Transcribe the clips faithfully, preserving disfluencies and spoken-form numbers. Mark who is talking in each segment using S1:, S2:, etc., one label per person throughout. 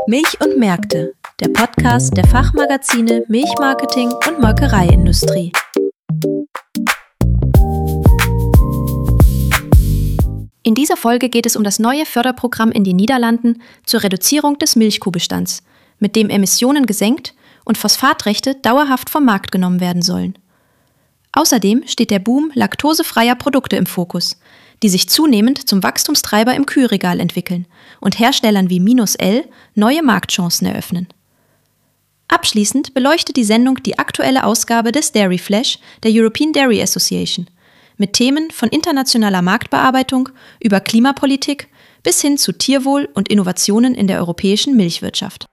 S1: Milch und Märkte, der Podcast der Fachmagazine Milchmarketing und Molkereiindustrie. In dieser Folge geht es um das neue Förderprogramm in den Niederlanden zur Reduzierung des Milchkuhbestands, mit dem Emissionen gesenkt und Phosphatrechte dauerhaft vom Markt genommen werden sollen. Außerdem steht der Boom laktosefreier Produkte im Fokus, die sich zunehmend zum Wachstumstreiber im Kühlregal entwickeln und Herstellern wie Minus L neue Marktchancen eröffnen. Abschließend beleuchtet die Sendung die aktuelle Ausgabe des Dairy Flash der European Dairy Association mit Themen von internationaler Marktbearbeitung über Klimapolitik bis hin zu Tierwohl und Innovationen in der europäischen Milchwirtschaft.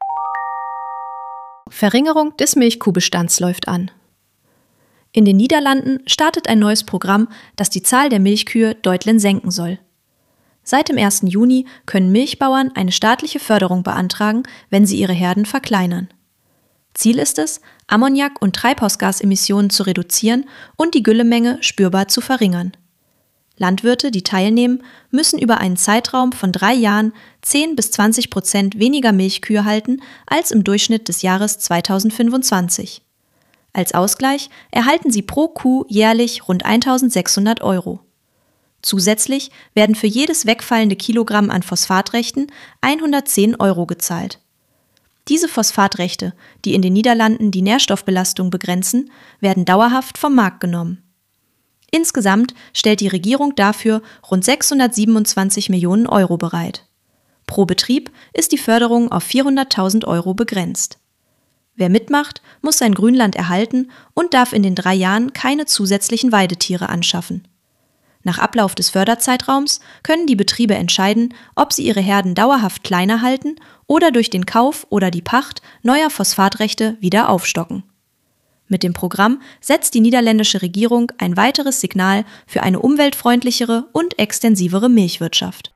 S1: Verringerung des Milchkuhbestands läuft an. In den Niederlanden startet ein neues Programm, das die Zahl der Milchkühe deutlich senken soll. Seit dem ersten Juni können Milchbauern eine staatliche Förderung beantragen, wenn sie ihre Herden verkleinern. Ziel ist es, Ammoniak- und Treibhausgasemissionen zu reduzieren und die Güllemenge spürbar zu verringern. Landwirte, die teilnehmen, müssen über einen Zeitraum von drei Jahren zehn bis zwanzig Prozent weniger Milchkühe halten als im Durchschnitt des Jahres zweitausendfünfundzwanzig. Als Ausgleich erhalten sie pro Kuh jährlich rund eintausendsechshundert Euro. Zusätzlich werden für jedes wegfallende Kilogramm an Phosphatrechten hundertzehn Euro gezahlt. Diese Phosphatrechte, die in den Niederlanden die Nährstoffbelastung begrenzen, werden dauerhaft vom Markt genommen. Insgesamt stellt die Regierung dafür rund sechshundertsiebenundzwanzig Millionen Euro bereit. Pro Betrieb ist die Förderung auf vierhunderttausend Euro begrenzt. Wer mitmacht, muss sein Grünland erhalten und darf in den drei Jahren keine zusätzlichen Weidetiere anschaffen. Nach Ablauf des Förderzeitraums können die Betriebe entscheiden, ob sie ihre Herden dauerhaft kleiner halten oder durch den Kauf oder die Pacht neuer Phosphatrechte wieder aufstocken. Mit dem Programm setzt die niederländische Regierung ein weiteres Signal für eine umweltfreundlichere und extensivere Milchwirtschaft.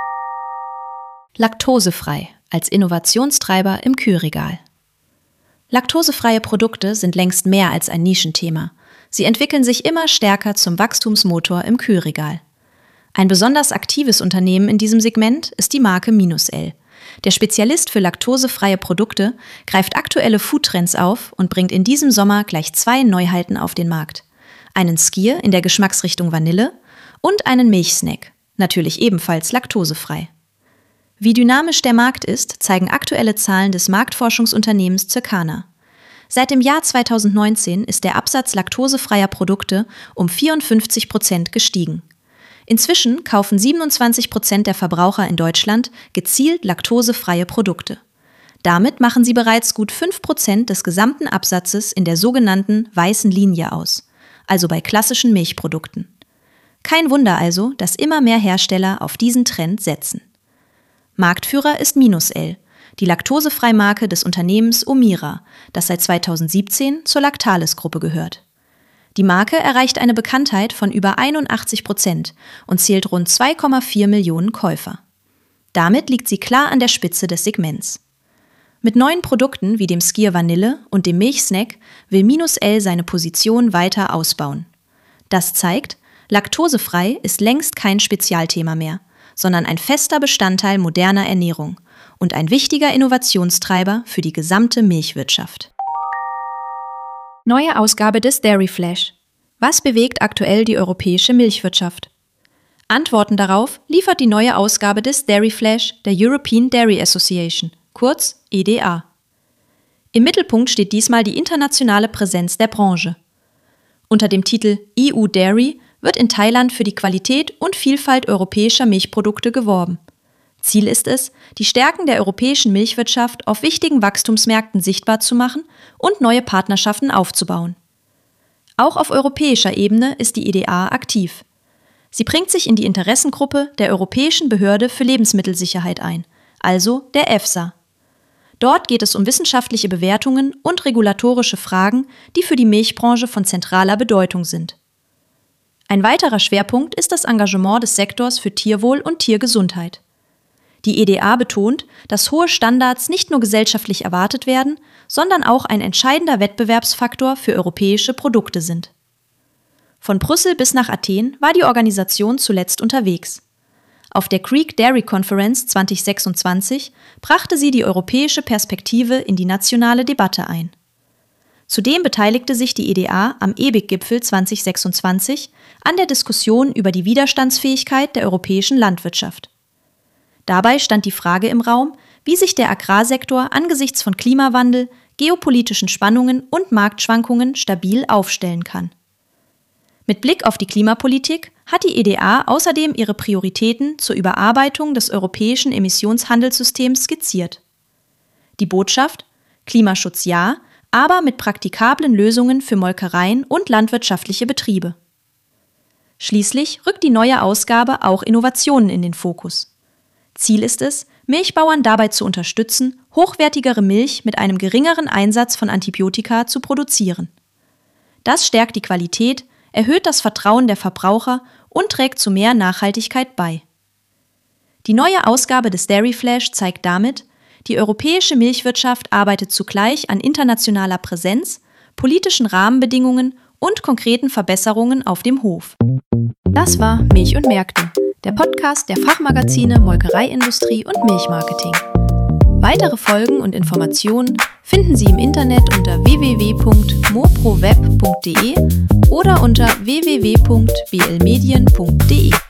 S1: Laktosefrei als Innovationstreiber im Kühlregal. Laktosefreie Produkte sind längst mehr als ein Nischenthema. Sie entwickeln sich immer stärker zum Wachstumsmotor im Kühlregal. Ein besonders aktives Unternehmen in diesem Segment ist die Marke Minus L. Der Spezialist für laktosefreie Produkte greift aktuelle Foodtrends auf und bringt in diesem Sommer gleich zwei Neuheiten auf den Markt. Einen Skyr in der Geschmacksrichtung Vanille und einen Milchsnack, natürlich ebenfalls laktosefrei. Wie dynamisch der Markt ist, zeigen aktuelle Zahlen des Marktforschungsunternehmens Circana. Seit dem Jahr zweitausendneunzehn ist der Absatz laktosefreier Produkte um vierundfünfzig Prozent gestiegen. Inzwischen kaufen siebenundzwanzig Prozent der Verbraucher in Deutschland gezielt laktosefreie Produkte. Damit machen sie bereits gut fünf Prozent des gesamten Absatzes in der sogenannten weißen Linie aus, also bei klassischen Milchprodukten. Kein Wunder also, dass immer mehr Hersteller auf diesen Trend setzen. Marktführer ist Minus L, die Laktosefrei-Marke des Unternehmens Omira, das seit zweitausendsiebzehn zur Lactalis-Gruppe gehört. Die Marke erreicht eine Bekanntheit von über einundachtzig Prozent und zählt rund zwei Komma vier Millionen Käufer. Damit liegt sie klar an der Spitze des Segments. Mit neuen Produkten wie dem Skyr Vanille und dem Milchsnack will Minus L seine Position weiter ausbauen. Das zeigt, laktosefrei ist längst kein Spezialthema mehr, sondern ein fester Bestandteil moderner Ernährung und ein wichtiger Innovationstreiber für die gesamte Milchwirtschaft. Neue Ausgabe des Dairy Flash. Was bewegt aktuell die europäische Milchwirtschaft? Antworten darauf liefert die neue Ausgabe des Dairy Flash der European Dairy Association, kurz E D A. Im Mittelpunkt steht diesmal die internationale Präsenz der Branche. Unter dem Titel E U Dairy wird in Thailand für die Qualität und Vielfalt europäischer Milchprodukte geworben. Ziel ist es, die Stärken der europäischen Milchwirtschaft auf wichtigen Wachstumsmärkten sichtbar zu machen und neue Partnerschaften aufzubauen. Auch auf europäischer Ebene ist die E D A aktiv. Sie bringt sich in die Interessengruppe der Europäischen Behörde für Lebensmittelsicherheit ein, also der EFSA. Dort geht es um wissenschaftliche Bewertungen und regulatorische Fragen, die für die Milchbranche von zentraler Bedeutung sind. Ein weiterer Schwerpunkt ist das Engagement des Sektors für Tierwohl und Tiergesundheit. Die E D A betont, dass hohe Standards nicht nur gesellschaftlich erwartet werden, sondern auch ein entscheidender Wettbewerbsfaktor für europäische Produkte sind. Von Brüssel bis nach Athen war die Organisation zuletzt unterwegs. Auf der Greek Dairy Conference zwanzig sechsundzwanzig brachte sie die europäische Perspektive in die nationale Debatte ein. Zudem beteiligte sich die E D A am E B I C-Gipfel zwanzig sechsundzwanzig an der Diskussion über die Widerstandsfähigkeit der europäischen Landwirtschaft. Dabei stand die Frage im Raum, wie sich der Agrarsektor angesichts von Klimawandel, geopolitischen Spannungen und Marktschwankungen stabil aufstellen kann. Mit Blick auf die Klimapolitik hat die E D A außerdem ihre Prioritäten zur Überarbeitung des europäischen Emissionshandelssystems skizziert. Die Botschaft: Klimaschutz ja, aber mit praktikablen Lösungen für Molkereien und landwirtschaftliche Betriebe. Schließlich rückt die neue Ausgabe auch Innovationen in den Fokus. Ziel ist es, Milchbauern dabei zu unterstützen, hochwertigere Milch mit einem geringeren Einsatz von Antibiotika zu produzieren. Das stärkt die Qualität, erhöht das Vertrauen der Verbraucher und trägt zu mehr Nachhaltigkeit bei. Die neue Ausgabe des Dairy Flash zeigt damit, die europäische Milchwirtschaft arbeitet zugleich an internationaler Präsenz, politischen Rahmenbedingungen und konkreten Verbesserungen auf dem Hof. Das war Milch und Märkte, der Podcast der Fachmagazine Molkereiindustrie und Milchmarketing. Weitere Folgen und Informationen finden Sie im Internet unter w w w punkt moproweb punkt d e oder unter w w w punkt b l medien punkt d e.